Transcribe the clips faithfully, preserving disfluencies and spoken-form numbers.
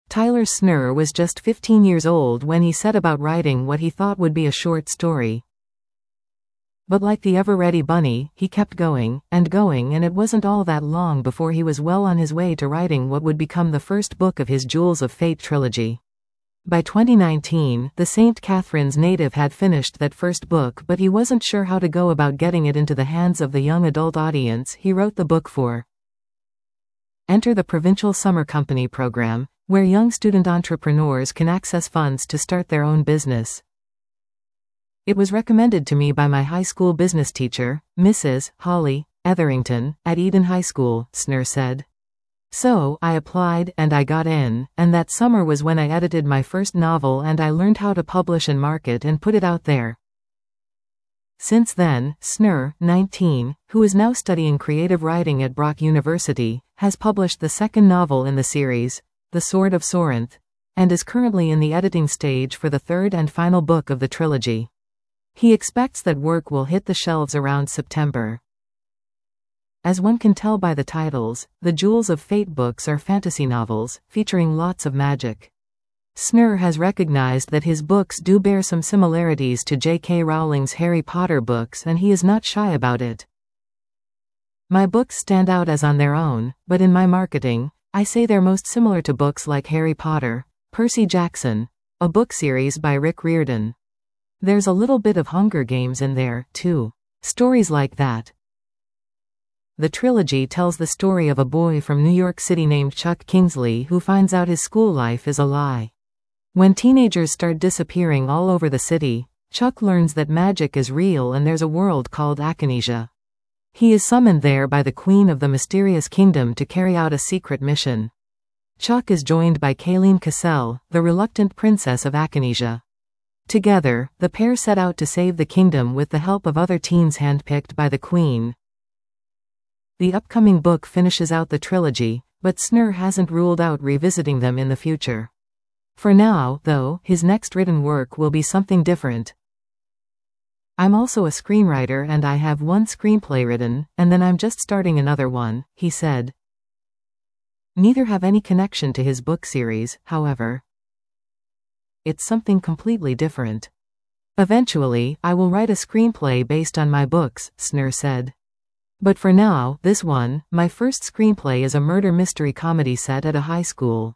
Tyler Snurr was just fifteen years old when he set about writing what he thought would be a short story. But like the ever-ready bunny, he kept going, and going, and it wasn't all that long before he was well on his way to writing what would become the first book of his Jewels of Fate trilogy. By twenty nineteen, the Saint Catherine's Native had finished that first book, but he wasn't sure how to go about getting it into the hands of the young adult audience he wrote the book for. Enter the Provincial Summer Company program, where young student entrepreneurs can access funds to start their own business. It was recommended to me by my high school business teacher, Missus Holly Etherington, at Eden High School, Snurr said. So, I applied, and I got in, and that summer was when I edited my first novel and I learned how to publish and market and put it out there. Since then, Snurr, nineteen, who is now studying creative writing at Brock University, has published the second novel in the series, The Sword of Sorinth, and is currently in the editing stage for the third and final book of the trilogy. He expects that work will hit the shelves around September. As one can tell by the titles, the Jewels of Fate books are fantasy novels, featuring lots of magic. Snurr has recognized that his books do bear some similarities to J K Rowling's Harry Potter books, and he is not shy about it. My books stand out as on their own, but in my marketing, I say they're most similar to books like Harry Potter, Percy Jackson, a book series by Rick Riordan. There's a little bit of Hunger Games in there, too. Stories like that. The trilogy tells the story of a boy from New York City named Chuck Kingsley who finds out his school life is a lie. When teenagers start disappearing all over the city, Chuck learns that magic is real and there's a world called Akinesia. He is summoned there by the Queen of the Mysterious Kingdom to carry out a secret mission. Chuck is joined by Kayleen Cassell, the reluctant princess of Akinesia. Together, the pair set out to save the kingdom with the help of other teens handpicked by the Queen. The upcoming book finishes out the trilogy, but Snurr hasn't ruled out revisiting them in the future. For now, though, his next written work will be something different. I'm also a screenwriter and I have one screenplay written, and then I'm just starting another one, he said. Neither have any connection to his book series, however. It's something completely different. Eventually, I will write a screenplay based on my books, Snurr said. But for now, this one, my first screenplay, is a murder mystery comedy set at a high school.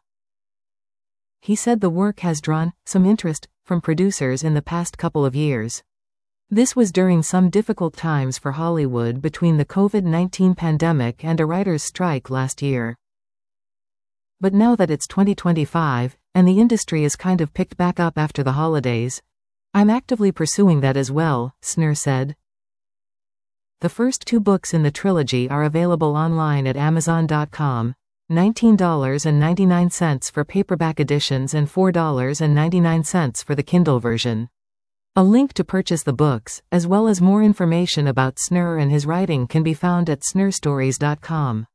He said the work has drawn some interest from producers in the past couple of years. This was during some difficult times for Hollywood between the COVID nineteen pandemic and a writer's strike last year. But now that it's twenty twenty-five, and the industry is kind of picked back up after the holidays, I'm actively pursuing that as well, Snurr said. The first two books in the trilogy are available online at Amazon dot com, nineteen dollars and ninety-nine cents for paperback editions and four dollars and ninety-nine cents for the Kindle version. A link to purchase the books, as well as more information about Snurr and his writing, can be found at snurr stories dot com.